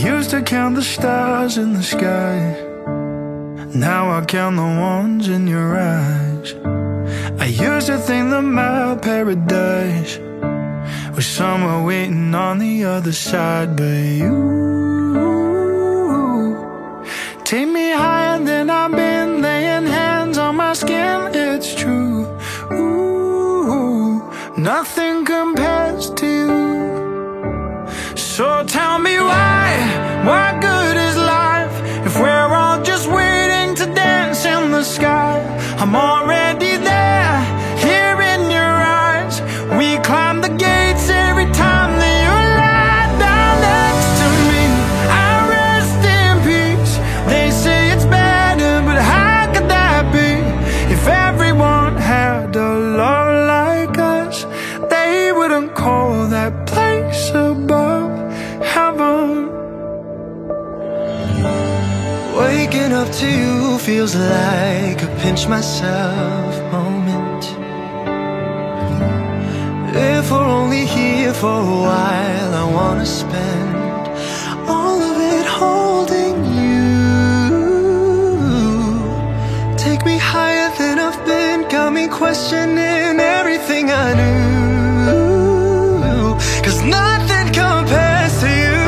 used to count the stars in the sky. Now I count the ones in your eyes. I used to think that my paradise was somewhere waiting on the other side, but you take me higher than I've been, laying hands on my skin, it's true. Ooh, nothing compares to you. So tell me why, what good is life if we're all just waiting to dance in the sky? I'm already there, here in your eyes. We climb the gates every time that you lie down next to me. I rest in peace. They say it's better, but how could that be? If everyone had a love like us, they wouldn't call that place above heaven. Waking up to you feels like a pinch myself moment. If we're only here for a while, I wanna spend all of it holding you. Take me higher than I've been, got me questioning everything I knew. 'Cause nothing compares to you.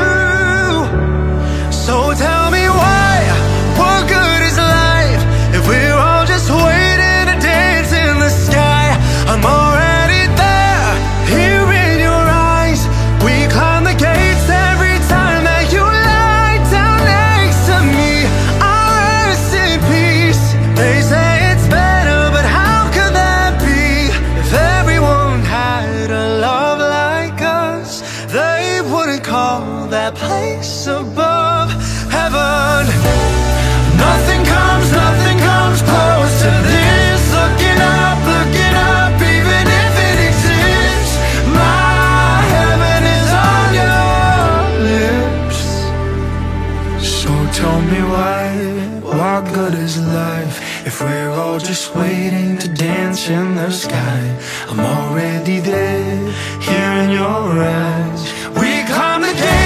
So tell me why, what good is life if we're all just waiting to dance in the sky? I'm already there, here in your eyes. We climb the gates every time that you lie down next to me. I rest in peace. They say it's better, but how could that be? If everyone had a love like us, they wouldn't call that place above heaven. Nothing comes close to this. Looking up, even if it exists. My heaven is on your lips. So tell me why, what good is life if we're all just waiting to dance in the sky? I'm already there, here in your eyes. We climb the gates